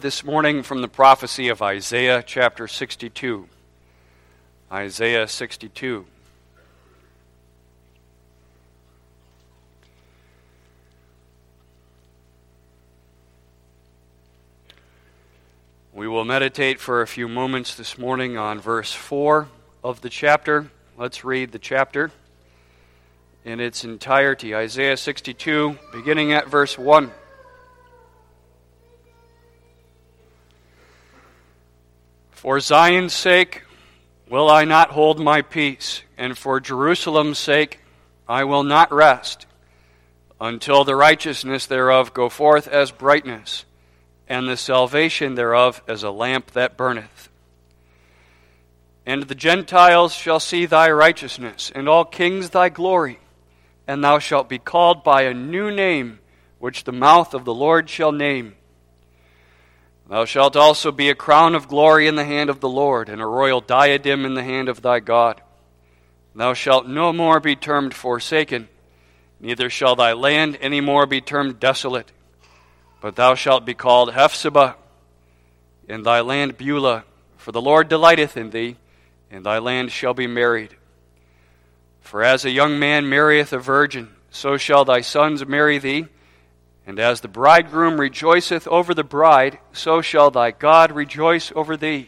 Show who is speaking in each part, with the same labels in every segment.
Speaker 1: This morning from the prophecy of Isaiah chapter 62. Isaiah 62. We will meditate for a few moments this morning on verse 4 of the chapter. Let's read the chapter in its entirety. Isaiah 62, beginning at verse 1. For Zion's sake will I not hold my peace, and for Jerusalem's sake I will not rest, until the righteousness thereof go forth as brightness, and the salvation thereof as a lamp that burneth. And the Gentiles shall see thy righteousness, and all kings thy glory, and thou shalt be called by a new name, which the mouth of the Lord shall name. Thou shalt also be a crown of glory in the hand of the Lord, and a royal diadem in the hand of thy God. Thou shalt no more be termed forsaken, neither shall thy land any more be termed desolate. But thou shalt be called Hephzibah, and thy land Beulah, for the Lord delighteth in thee, and thy land shall be married. For as a young man marrieth a virgin, so shall thy sons marry thee, and as the bridegroom rejoiceth over the bride, so shall thy God rejoice over thee.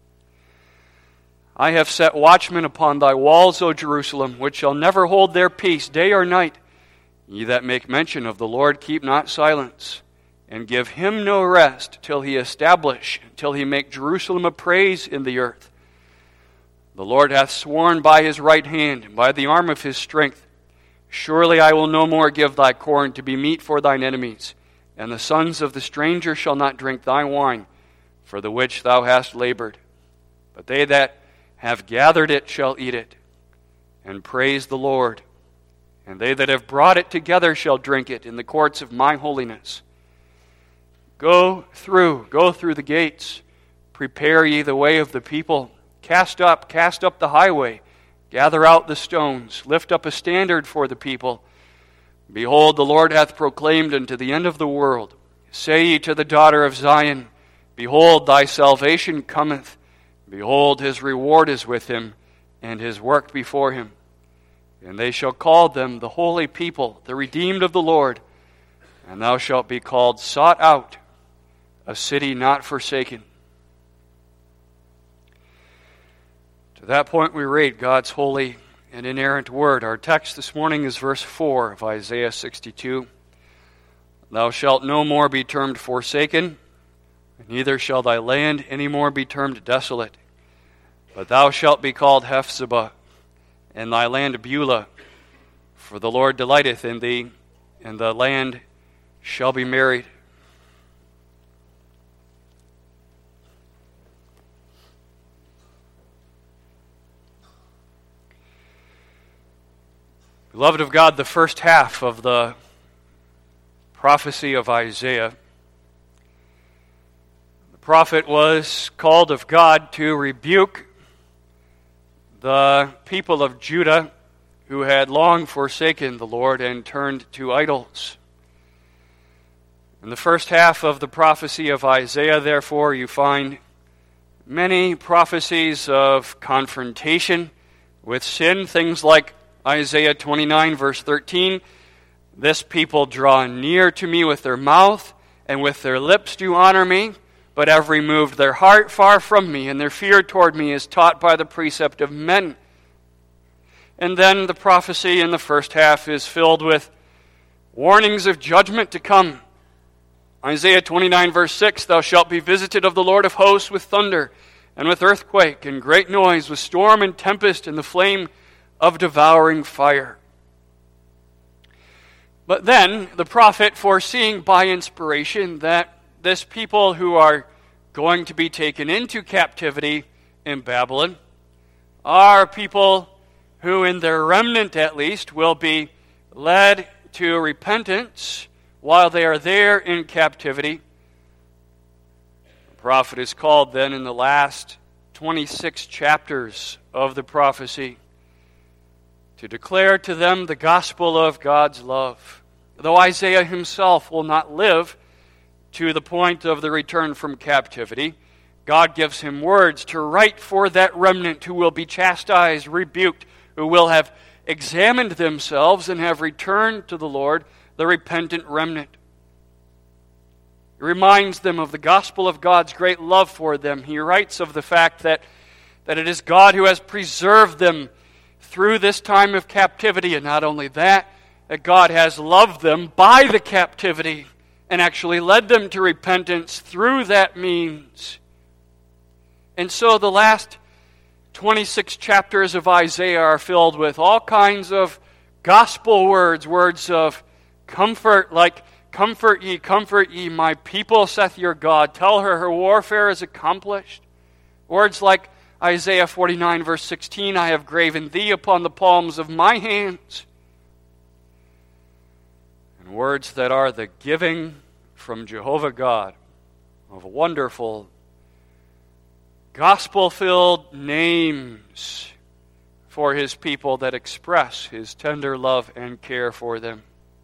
Speaker 1: I have set watchmen upon thy walls, O Jerusalem, which shall never hold their peace day or night. Ye that make mention of the Lord, keep not silence, and give him no rest, till he establish, till he make Jerusalem a praise in the earth. The Lord hath sworn by his right hand, and by the arm of his strength, surely I will no more give thy corn to be meat for thine enemies, and the sons of the stranger shall not drink thy wine, for the which thou hast labored. But they that have gathered it shall eat it, and praise the Lord. And they that have brought it together shall drink it in the courts of my holiness. Go through the gates, prepare ye the way of the people, cast up the highway, gather out the stones, lift up a standard for the people. Behold, the Lord hath proclaimed unto the end of the world. Say ye to the daughter of Zion, behold, thy salvation cometh. Behold, his reward is with him, and his work before him. And they shall call them the holy people, the redeemed of the Lord. And thou shalt be called sought out, a city not forsaken. To that point we read God's holy and inerrant word. Our text this morning is verse 4 of Isaiah 62. Thou shalt no more be termed forsaken, neither shall thy land any more be termed desolate. But thou shalt be called Hephzibah, and thy land Beulah, for the Lord delighteth in thee, and the land shall be married. Beloved of God, the first half of the prophecy of Isaiah, the prophet was called of God to rebuke the people of Judah who had long forsaken the Lord and turned to idols. In the first half of the prophecy of Isaiah, therefore, you find many prophecies of confrontation with sin, things like Isaiah 29, verse 13, this people draw near to me with their mouth, and with their lips do honor me, but have removed their heart far from me, and their fear toward me is taught by the precept of men. And then the prophecy in the first half is filled with warnings of judgment to come. Isaiah 29, verse 6, thou shalt be visited of the Lord of hosts with thunder, and with earthquake, and great noise, with storm and tempest, and the flame of devouring fire. But then the prophet, foreseeing by inspiration that this people who are going to be taken into captivity in Babylon are people who, in their remnant at least, will be led to repentance while they are there in captivity. The prophet is called then in the last 26 chapters of the prophecy to declare to them the gospel of God's love. Though Isaiah himself will not live to the point of the return from captivity, God gives him words to write for that remnant who will be chastised, rebuked, who will have examined themselves and have returned to the Lord, the repentant remnant. He reminds them of the gospel of God's great love for them. He writes of the fact that it is God who has preserved them through this time of captivity, and not only that God has loved them by the captivity and actually led them to repentance through that means. And so the last 26 chapters of Isaiah are filled with all kinds of gospel words, words of comfort, like, comfort ye, my people, saith your God. Tell her warfare is accomplished. Words like Isaiah 49, verse 16, I have graven thee upon the palms of my hands. And words that are the giving from Jehovah God of wonderful, gospel-filled names for his people that express his tender love and care for them.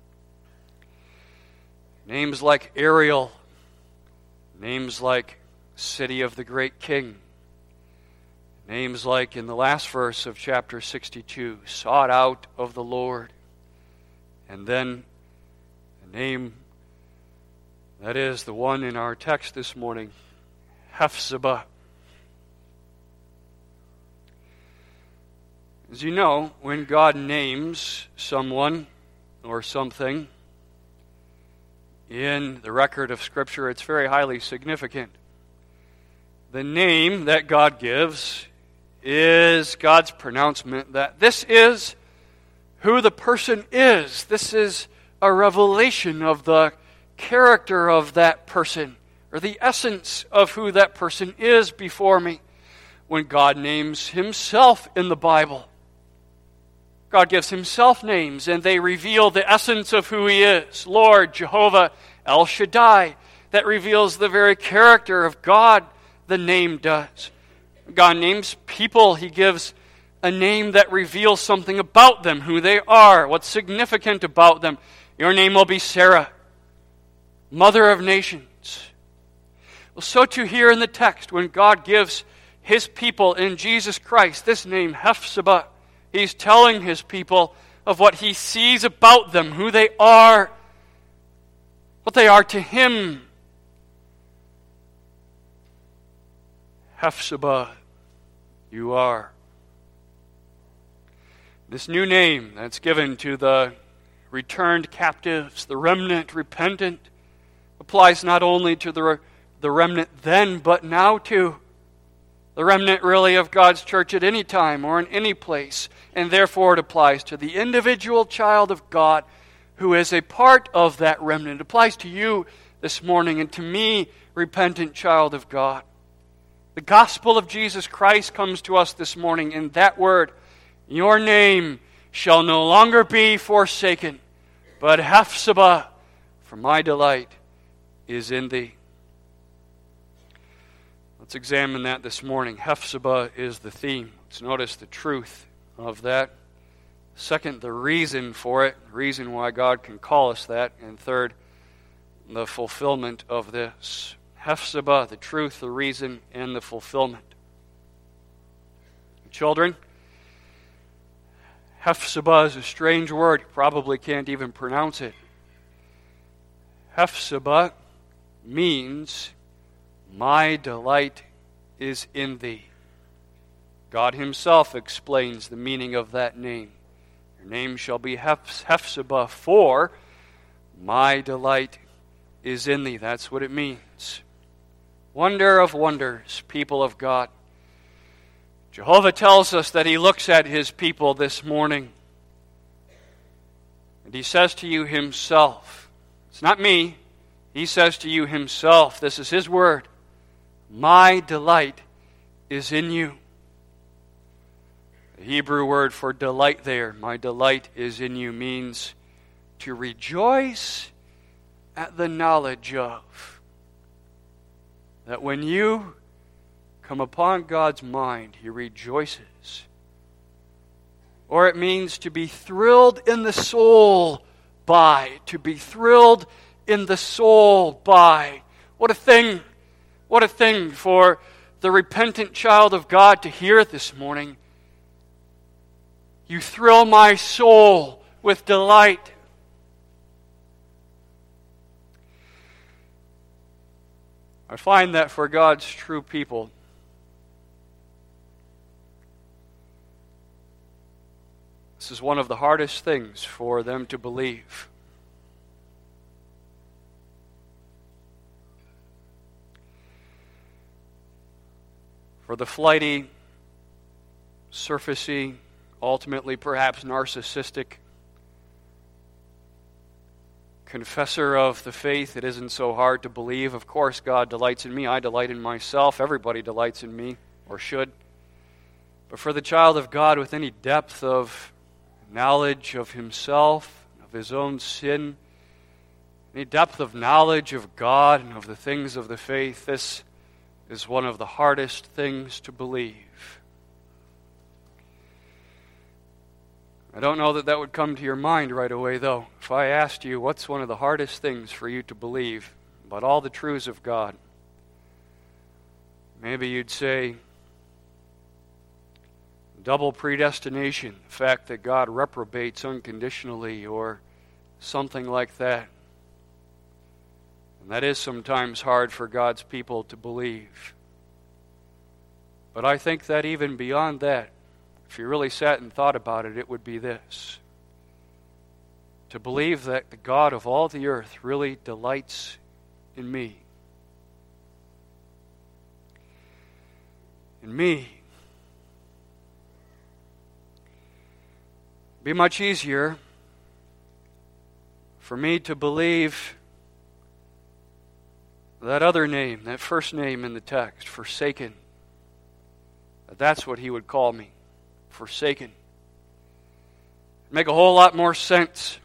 Speaker 1: Names like Ariel, names like City of the Great King, names like in the last verse of chapter 62, sought out of the Lord, and then a name that is the one in our text this morning, Hephzibah. As you know, when God names someone or something in the record of Scripture, it's very highly significant. The name that God gives is God's pronouncement that this is who the person is. This is a revelation of the character of that person, or the essence of who that person is before me. When God names himself in the Bible, God gives himself names, and they reveal the essence of who he is. Lord, Jehovah, El Shaddai. That reveals the very character of God, the name does. God names people, he gives a name that reveals something about them, who they are, what's significant about them. Your name will be Sarah, mother of nations. Well, so too here in the text, when God gives his people in Jesus Christ this name, Hephzibah, he's telling his people of what he sees about them, who they are, what they are to him. Hephzibah, you are. This new name that's given to the returned captives, the remnant repentant, applies not only to the remnant then, but now too. The remnant really of God's church at any time or in any place. And therefore it applies to the individual child of God who is a part of that remnant. It applies to you this morning and to me, repentant child of God. The gospel of Jesus Christ comes to us this morning in that word. Your name shall no longer be forsaken, but Hephzibah, for my delight is in thee. Let's examine that this morning. Hephzibah is the theme. Let's notice the truth of that. Second, the reason for it, the reason why God can call us that. And third, the fulfillment of this. Hephzibah, the truth, the reason, and the fulfillment. Children, Hephzibah is a strange word. You probably can't even pronounce it. Hephzibah means, my delight is in thee. God himself explains the meaning of that name. Your name shall be Hephzibah, for my delight is in thee. That's what it means. Wonder of wonders, people of God. Jehovah tells us that he looks at his people this morning. And he says to you himself, it's not me, he says to you himself, this is his word, my delight is in you. The Hebrew word for delight there, my delight is in you, means to rejoice at the knowledge of. That when you come upon God's mind, he rejoices. Or it means to be thrilled in the soul by, to be thrilled in the soul by. What a thing! What a thing for the repentant child of God to hear this morning. You thrill my soul with delight. I find that for God's true people, this is one of the hardest things for them to believe. For the flighty, surfacey, ultimately perhaps narcissistic confessor of the faith, it isn't so hard to believe. Of course, God delights in me. I delight in myself. Everybody delights in me, or should. But for the child of God with any depth of knowledge of himself, of his own sin, any depth of knowledge of God and of the things of the faith, this is one of the hardest things to believe. I don't know that would come to your mind right away, though. If I asked you, what's one of the hardest things for you to believe about all the truths of God? Maybe you'd say double predestination, the fact that God reprobates unconditionally, or something like that. And that is sometimes hard for God's people to believe. But I think that even beyond that, if you really sat and thought about it, it would be this: to believe that the God of all the earth really delights in me. In me. It'd be much easier for me to believe that other name, that first name in the text, forsaken. That's what he would call me. Forsaken. It'd make a whole lot more sense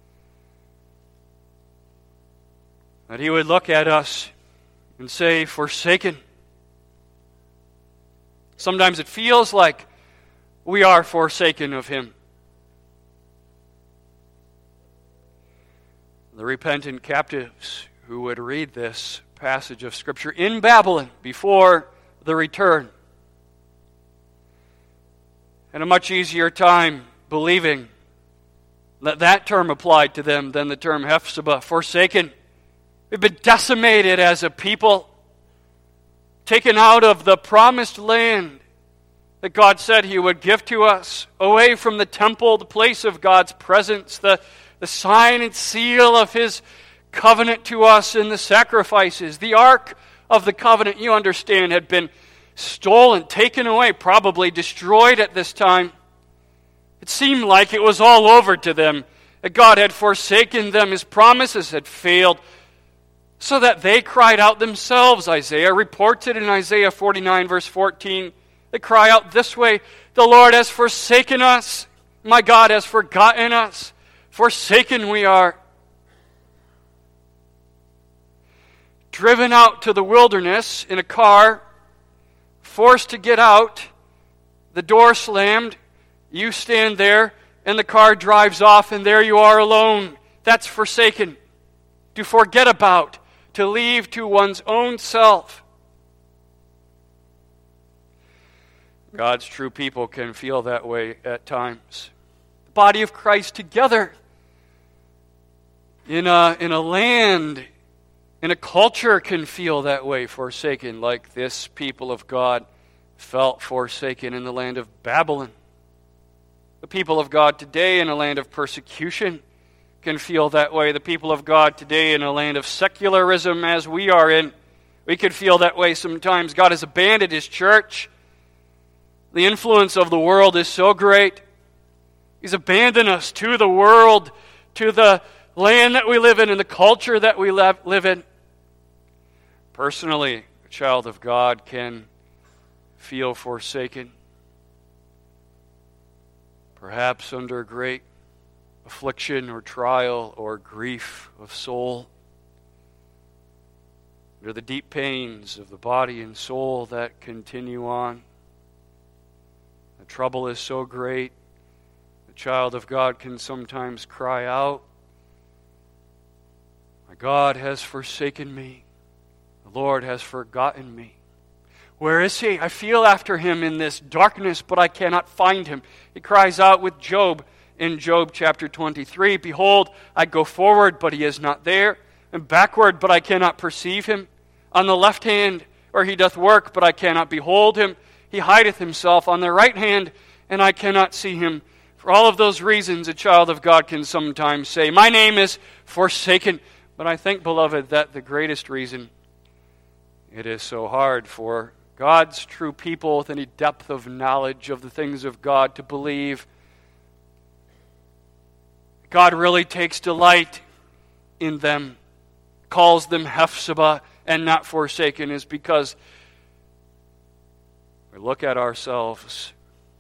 Speaker 1: that he would look at us and say, forsaken. Sometimes it feels like we are forsaken of him. The repentant captives who would read this passage of Scripture in Babylon before the return had a much easier time believing that term applied to them than the term Hephzibah, forsaken. We've been decimated as a people, taken out of the promised land that God said he would give to us, away from the temple, the place of God's presence, the sign and seal of his covenant to us in the sacrifices. The ark of the covenant, you understand, had been stolen, taken away, probably destroyed at this time. It seemed like it was all over to them, that God had forsaken them, his promises had failed, so that they cried out themselves. Isaiah reports it in Isaiah 49 verse 14. They cry out this way: the Lord has forsaken us, my God has forgotten us, forsaken we are. Driven out to the wilderness in a car, forced to get out, the door slammed, you stand there, and the car drives off, and there you are alone. That's forsaken. To forget about, to leave to one's own self. God's true people can feel that way at times. The body of Christ together in a land, in a culture, can feel that way, forsaken, like this people of God felt forsaken in the land of Babylon. The people of God today in a land of persecution can feel that way. The people of God today in a land of secularism, as we are in, we could feel that way sometimes. God has abandoned his church. The influence of the world is so great. He's abandoned us to the world, to the land that we live in and the culture that we live in. Personally, a child of God can feel forsaken, perhaps under great affliction or trial or grief of soul, under the deep pains of the body and soul that continue on. The trouble is so great, the child of God can sometimes cry out, my God has forsaken me. The Lord has forgotten me. Where is he? I feel after him in this darkness, but I cannot find him. He cries out with Job in Job chapter 23, Behold, I go forward, but he is not there, and backward, but I cannot perceive him. On the left hand, where he doth work, but I cannot behold him. He hideth himself on the right hand, and I cannot see him. For all of those reasons, a child of God can sometimes say, My name is forsaken. But I think, beloved, that the greatest reason it is so hard for God's true people with any depth of knowledge of the things of God to believe God really takes delight in them, calls them Hephzibah and not forsaken, is because we look at ourselves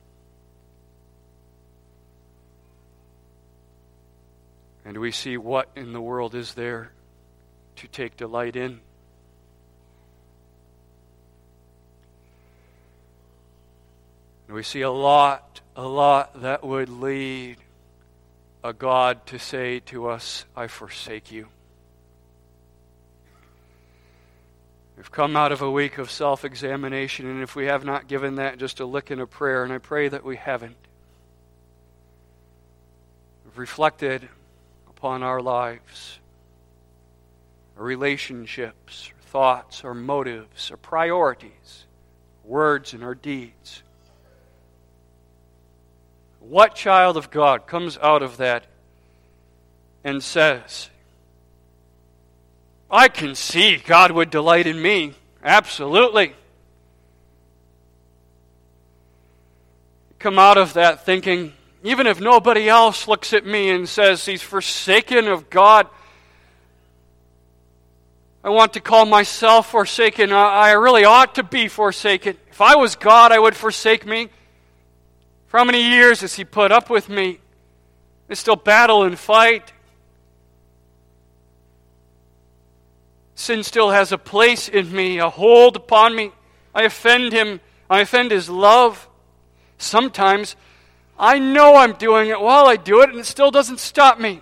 Speaker 1: and we see what in the world is there to take delight in. And we see a lot that would lead a God to say to us, I forsake you. We've come out of a week of self-examination, and if we have not given that just a lick in a prayer, and I pray that we haven't, we've reflected upon our lives, our relationships, our thoughts, our motives, our priorities, words, and our deeds. What child of God comes out of that and says, I can see God would delight in me. Absolutely. Come out of that thinking, even if nobody else looks at me and says he's forsaken of God, I want to call myself forsaken. I really ought to be forsaken. If I was God, I would forsake me. For how many years has he put up with me? I still battle and fight. Sin still has a place in me, a hold upon me. I offend him. I offend his love. Sometimes I know I'm doing it while I do it, and it still doesn't stop me.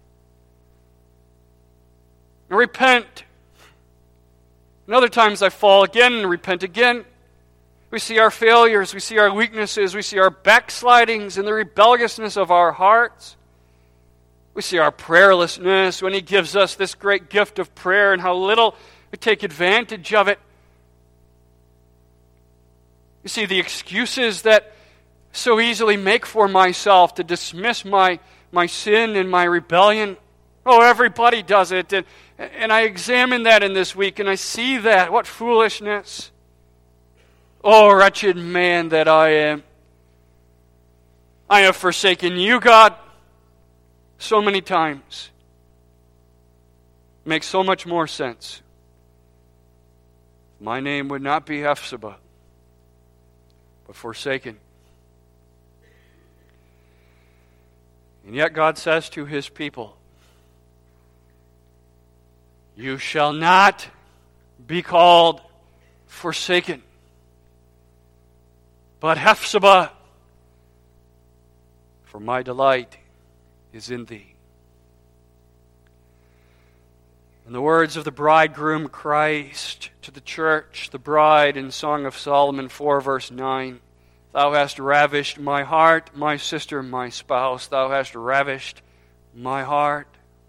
Speaker 1: I repent. And other times I fall again and repent again. We see our failures, we see our weaknesses, we see our backslidings and the rebelliousness of our hearts. We see our prayerlessness when he gives us this great gift of prayer and how little we take advantage of it. You see the excuses that I so easily make for myself to dismiss my sin and my rebellion. Oh, everybody does it. And I examine that in this week and I see that. What foolishness. Oh, wretched man that I am. I have forsaken you, God, so many times. It makes so much more sense. My name would not be Hephzibah, but forsaken. And yet God says to his people, you shall not be called forsaken, but Hephzibah, for my delight is in thee. In the words of the bridegroom Christ to the church, the bride in Song of Solomon 4 verse 9, Thou hast ravished my heart, my sister, my spouse, Thou hast ravished my heart.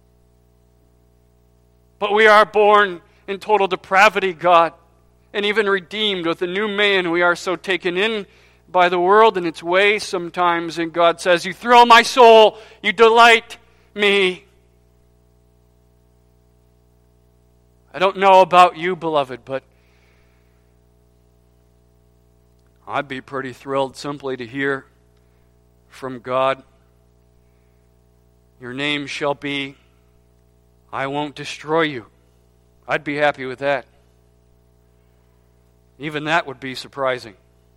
Speaker 1: But we are born in total depravity, God, and even redeemed with a new man. We are so taken in by the world and its ways sometimes, and God says, you thrill my soul, you delight me. I don't know about you, beloved, but I'd be pretty thrilled simply to hear from God, your name shall be, I won't destroy you. I'd be happy with that. Even that would be surprising.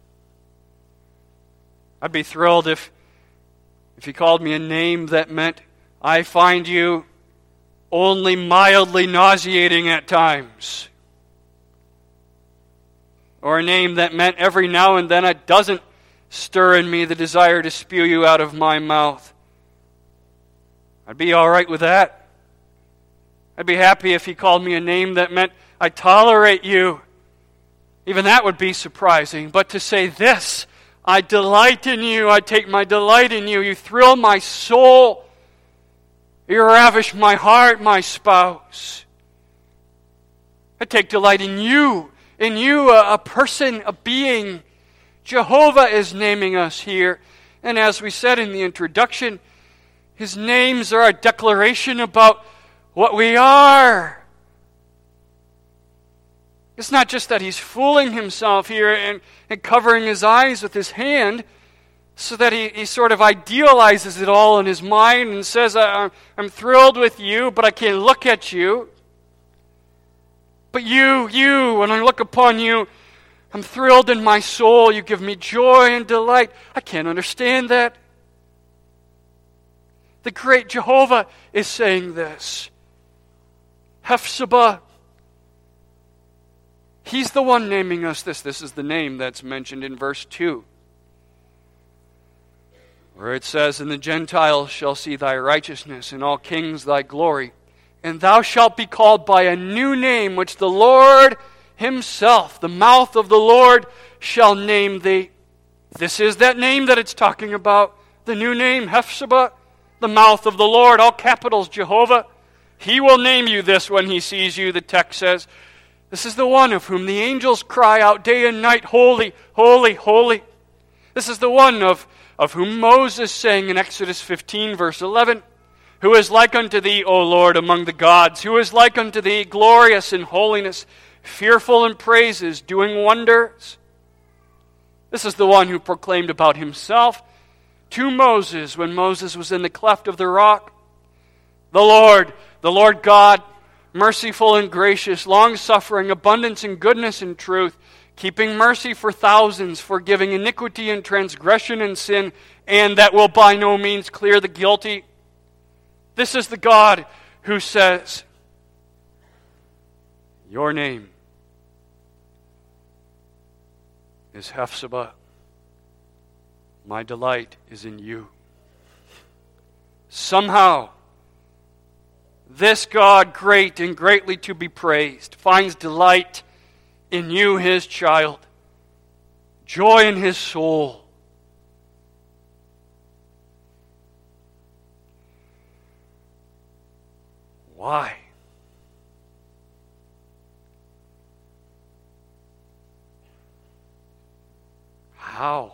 Speaker 1: I'd be thrilled if he called me a name that meant, I find you only mildly nauseating at times. Or a name that meant every now and then it doesn't stir in me the desire to spew you out of my mouth. I'd be all right with that. I'd be happy if he called me a name that meant, I tolerate you. Even that would be surprising. But to say this, I delight in you, I take my delight in you, you thrill my soul, you ravish my heart, my spouse. I take delight in you, a person, a being. Jehovah is naming us here. And as we said in the introduction, His names are a declaration about what we are. It's not just that He's fooling Himself here and covering His eyes with His hand so that he sort of idealizes it all in his mind and says, I'm thrilled with you, but I can't look at you. But you, when I look upon you, I'm thrilled in my soul. You give me joy and delight. I can't understand that. The great Jehovah is saying this. Hephzibah. He's the one naming us this. This is the name that's mentioned in verse 2. Where it says, And the Gentiles shall see thy righteousness, and all kings thy glory. And thou shalt be called by a new name, which the Lord Himself, the mouth of the Lord, shall name thee. This is that name that it's talking about. The new name, Hephzibah, the mouth of the Lord, all capitals, Jehovah. He will name you this when He sees you, the text says. This is the one of whom the angels cry out day and night, Holy, holy, holy. This is the one of whom Moses sang in Exodus 15, verse 11. Who is like unto thee, O Lord, among the gods? Who is like unto thee, glorious in holiness, fearful in praises, doing wonders? This is the one who proclaimed about Himself to Moses when Moses was in the cleft of the rock. The Lord God, merciful and gracious, long-suffering, abundance in goodness and truth, keeping mercy for thousands, forgiving iniquity and transgression and sin, and that will by no means clear the guilty. This is the God who says, Your name is Hephzibah. My delight is in you. Somehow, this God, great and greatly to be praised, finds delight in you, His child, joy in His soul. Why? How?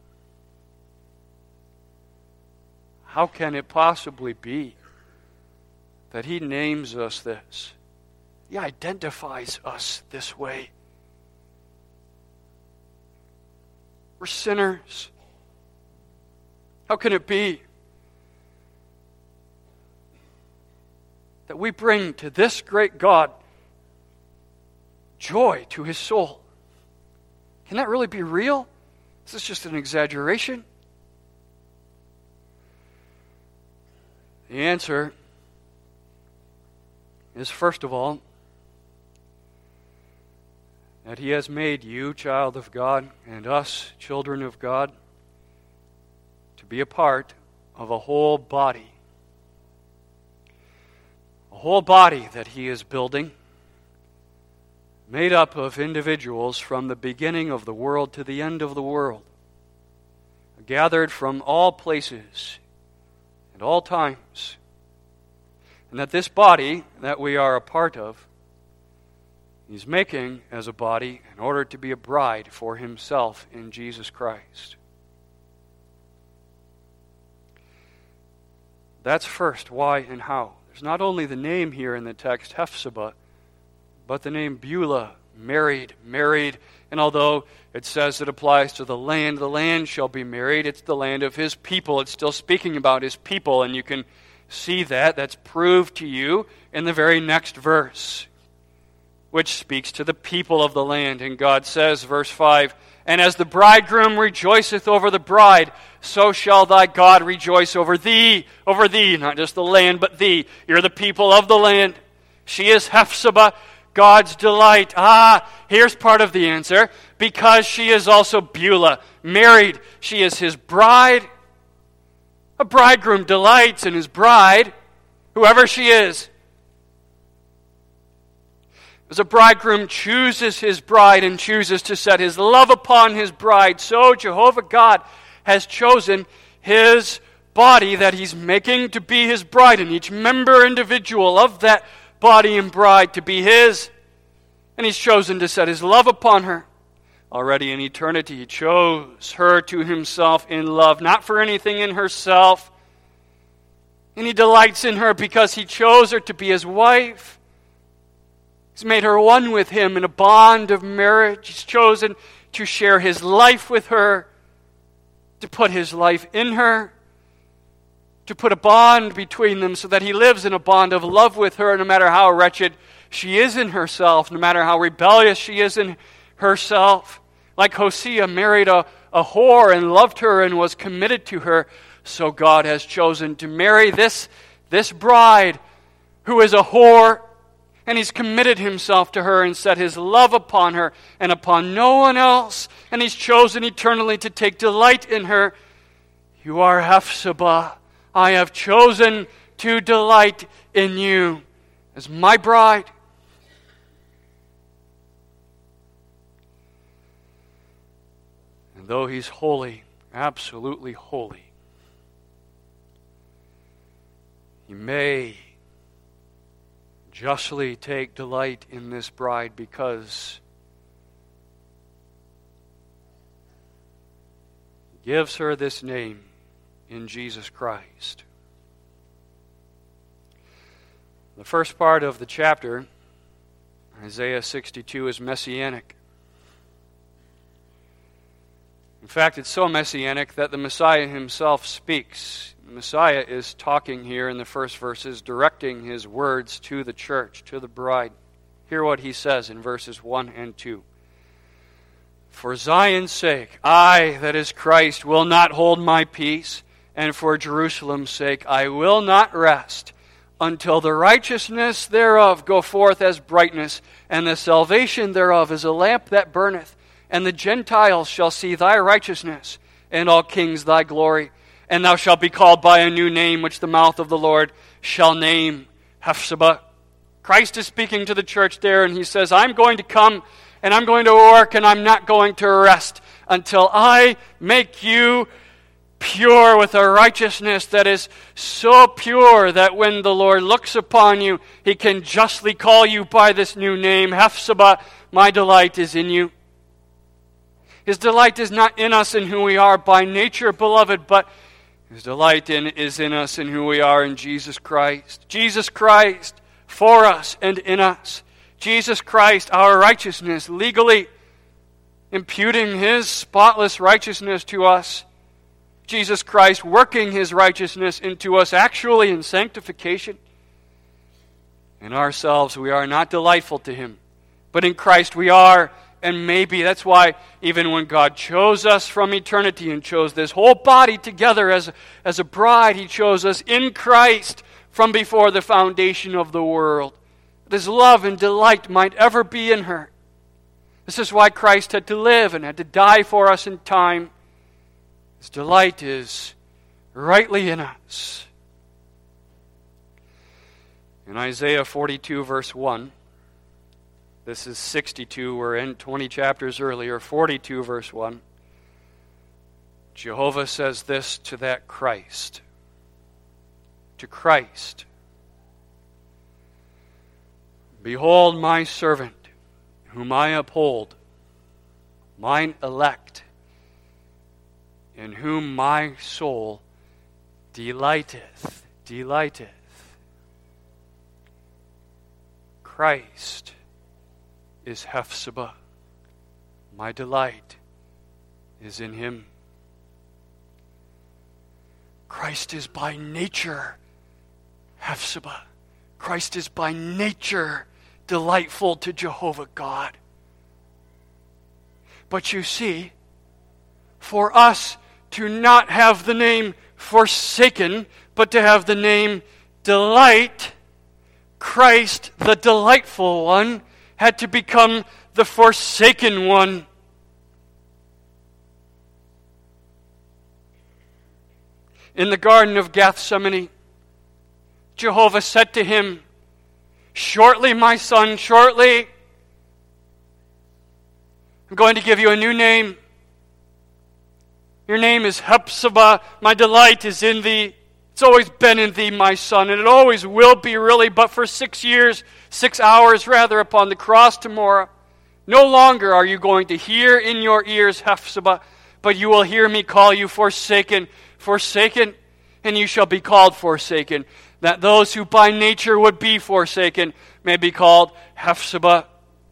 Speaker 1: How can it possibly be that He names us this? He identifies us this way. We're sinners. How can it be that we bring to this great God joy to His soul? Can that really be real? Is this just an exaggeration? The answer is, first of all, that He has made you, child of God, and us, children of God, to be a part of a whole body. A whole body that He is building, made up of individuals from the beginning of the world to the end of the world, gathered from all places and all times. And that this body that we are a part of, He's making as a body in order to be a bride for Himself in Jesus Christ. That's first, why and how. There's not only the name here in the text, Hephzibah, but the name Beulah, married. And although it says it applies to the land shall be married, it's the land of His people. It's still speaking about His people, and you can see that. That's proved to you in the very next verse, which speaks to the people of the land. And God says, verse 5, And as the bridegroom rejoiceth over the bride, so shall thy God rejoice over thee, not just the land, but thee. You're the people of the land. She is Hephzibah, God's delight. Here's part of the answer. Because she is also Beulah, married. She is His bride. A bridegroom delights in his bride, whoever she is. As a bridegroom chooses his bride and chooses to set his love upon his bride, so Jehovah God has chosen his body that he's making to be his bride, and each member individual of that body and bride to be his. And he's chosen to set his love upon her. Already in eternity, he chose her to himself in love, not for anything in herself. And he delights in her because he chose her to be his wife. He's made her one with him in a bond of marriage. He's chosen to share his life with her, to put his life in her, to put a bond between them so that he lives in a bond of love with her, no matter how wretched she is in herself, no matter how rebellious she is in herself. Like Hosea married a whore and loved her and was committed to her, so God has chosen to marry this bride who is a whore, and he's committed himself to her and set his love upon her and upon no one else, and he's chosen eternally to take delight in her. You are Hephzibah. I have chosen to delight in you as my bride. And though he's holy, absolutely holy, he may justly take delight in this bride because he gives her this name in Jesus Christ. The first part of the chapter, Isaiah 62, is messianic. In fact, it's so messianic that the Messiah himself speaks. The Messiah is talking here in the first verses, directing his words to the church, to the bride. Hear what he says in verses 1 and 2. For Zion's sake, I, that is Christ, will not hold my peace, and for Jerusalem's sake I will not rest, until the righteousness thereof go forth as brightness, and the salvation thereof as a lamp that burneth. And the Gentiles shall see thy righteousness, and all kings thy glory. And thou shalt be called by a new name, which the mouth of the Lord shall name, Hephzibah. Christ is speaking to the church there, and he says, I'm going to come, and I'm going to work, and I'm not going to rest until I make you pure with a righteousness that is so pure that when the Lord looks upon you, he can justly call you by this new name, Hephzibah. My delight is in you. His delight is not in us in who we are by nature, beloved, but his delight is in us in who we are in Jesus Christ. Jesus Christ for us and in us. Jesus Christ, our righteousness, legally imputing his spotless righteousness to us. Jesus Christ working his righteousness into us actually in sanctification. In ourselves we are not delightful to him, but in Christ we are. And maybe that's why even when God chose us from eternity and chose this whole body together as a bride, he chose us in Christ from before the foundation of the world, that his love and delight might ever be in her. This is why Christ had to live and had to die for us in time. His delight is rightly in us. In Isaiah 42, verse 1, this is 62, we're in 20 chapters earlier, 42 verse 1. Jehovah says this to that Christ. To Christ. Behold my servant, whom I uphold, mine elect, in whom my soul delighteth. Christ is Hephzibah. My delight is in him. Christ is by nature Hephzibah. Christ is by nature delightful to Jehovah God. But you see, for us to not have the name forsaken, but to have the name delight, Christ, the delightful one, had to become the forsaken one. In the Garden of Gethsemane, Jehovah said to him, shortly, my son, shortly, I'm going to give you a new name. Your name is Hephzibah. My delight is in thee. It's always been in thee, my son, and it always will be, really, but for 6 years, 6 hours rather, upon the cross tomorrow. No longer are you going to hear in your ears, Hephzibah, but you will hear me call you forsaken, forsaken, and you shall be called forsaken, that those who by nature would be forsaken may be called Hephzibah.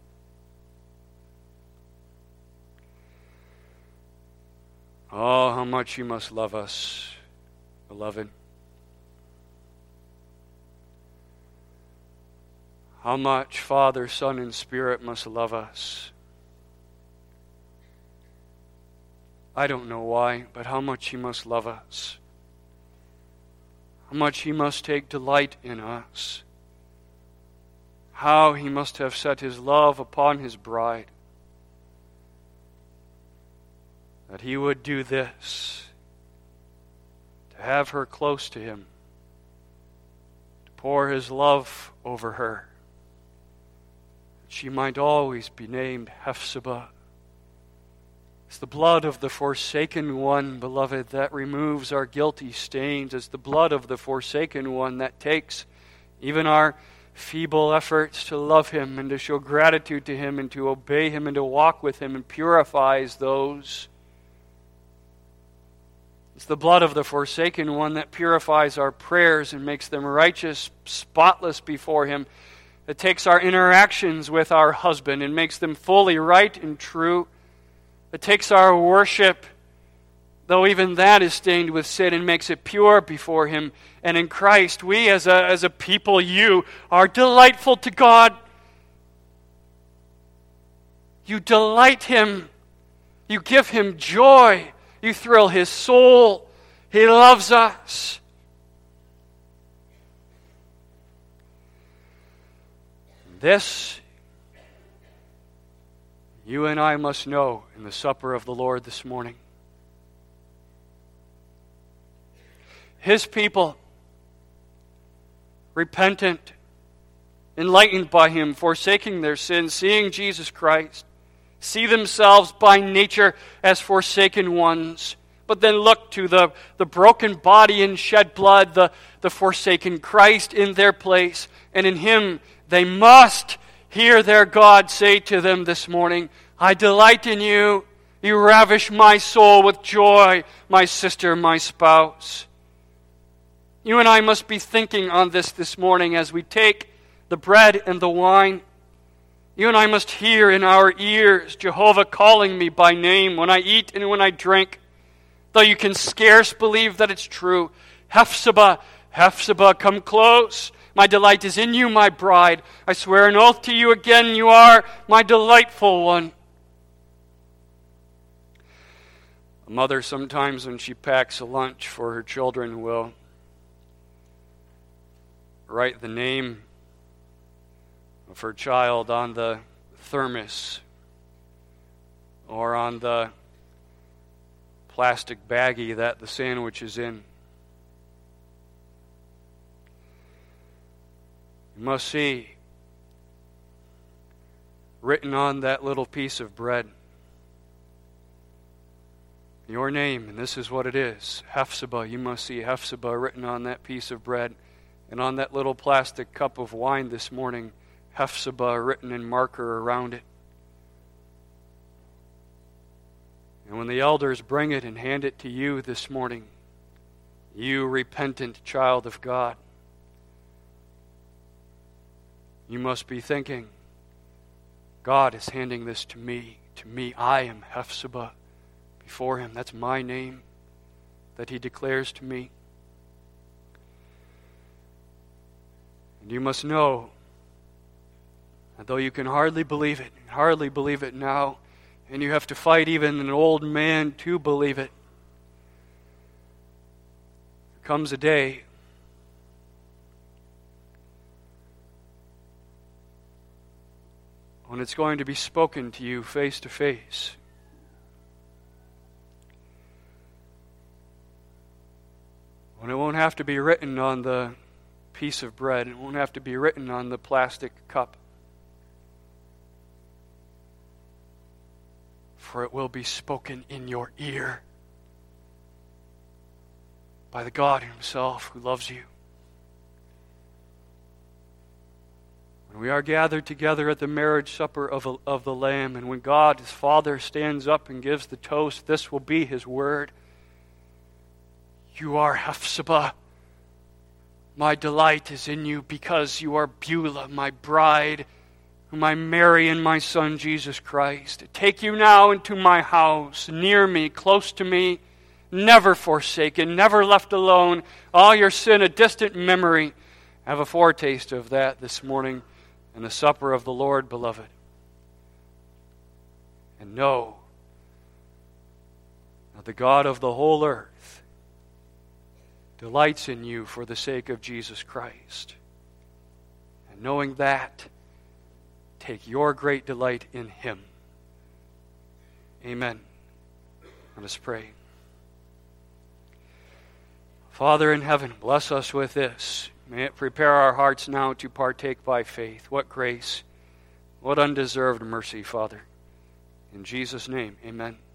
Speaker 1: Oh, how much you must love us, beloved. How much Father, Son, and Spirit must love us. I don't know why, but how much He must love us. How much He must take delight in us. How He must have set His love upon His bride. That He would do this, to have her close to Him, to pour His love over her, that she might always be named Hephzibah. It's the blood of the forsaken one, beloved, that removes our guilty stains. It's the blood of the forsaken one that takes even our feeble efforts to love Him and to show gratitude to Him and to obey Him and to walk with Him and purifies those. It's the blood of the forsaken one that purifies our prayers and makes them righteous, spotless before Him. It takes our interactions with our husband and makes them fully right and true. It takes our worship, though even that is stained with sin, and makes it pure before Him. And in Christ, we as a people, you are delightful to God. You delight Him. You give Him joy. You thrill His soul. He loves us. This you and I must know in the supper of the Lord this morning. His people, repentant, enlightened by Him, forsaking their sins, seeing Jesus Christ, see themselves by nature as forsaken ones, but then look to the broken body and shed blood, the forsaken Christ in their place, and in Him they must hear their God say to them this morning, I delight in you. You ravish my soul with joy, my sister, my spouse. You and I must be thinking on this morning as we take the bread and the wine. You and I must hear in our ears Jehovah calling me by name when I eat and when I drink, though you can scarce believe that it's true. Hephzibah, Hephzibah, come close. My delight is in you, my bride. I swear an oath to you again, you are my delightful one. A mother sometimes when she packs a lunch for her children will write the name of her child on the thermos or on the plastic baggie that the sandwich is in. You must see written on that little piece of bread your name, and this is what it is. Hephzibah, you must see Hephzibah written on that piece of bread, and on that little plastic cup of wine this morning, Hephzibah written in marker around it. And when the elders bring it and hand it to you this morning, you repentant child of God, you must be thinking, God is handing this to me. To me, I am Hephzibah before Him. That's my name that He declares to me. And you must know that though you can hardly believe it now, and you have to fight even an old man to believe it, there comes a day when it's going to be spoken to you face to face. When it won't have to be written on the piece of bread, it won't have to be written on the plastic cup. for it will be spoken in your ear by the God himself who loves you. When we are gathered together at the marriage supper of the Lamb, and when God, his Father, stands up and gives the toast, this will be his word. You are Hephzibah. My delight is in you because you are Beulah, my bride, whom I marry in my Son Jesus Christ. Take you now into my house, near me, close to me, never forsaken, never left alone, all your sin a distant memory. Have a foretaste of that this morning in the supper of the Lord, beloved. And know that the God of the whole earth delights in you for the sake of Jesus Christ. And knowing that, take your great delight in him. Amen. Let us pray. Father in heaven, bless us with this. May it prepare our hearts now to partake by faith. What grace, what undeserved mercy, Father. In Jesus' name, amen.